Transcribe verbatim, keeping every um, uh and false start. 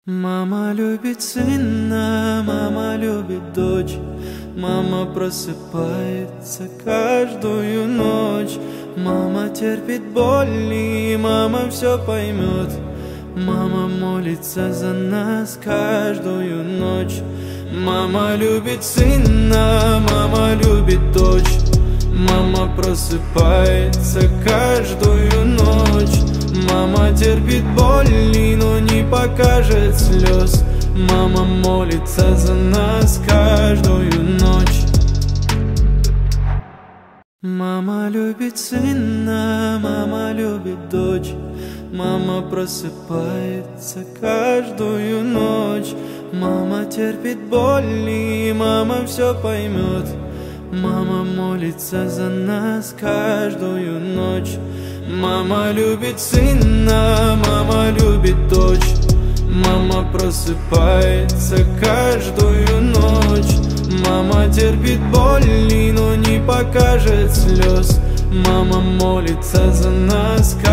Мама любит сына, мама любит дочь. Мама просыпается каждую ночь. Мама терпит боли, мама все поймет. Мама молится за нас каждую ночь. Мама любит сына, мама любит дочь. Мама просыпается каждую ночь. Мама терпит боли, но не покажет слез. Мама молится за нас каждую ночь. Мама любит сына, мама любит дочь. Мама просыпается каждую ночь. Мама терпит боли, мама все поймет. Мама молится за нас каждую ночь. Мама любит сына, мама любит дочь. Мама просыпается каждую ночь. Мама терпит боли, но не покажет слез. Мама молится за нас каждую ночь.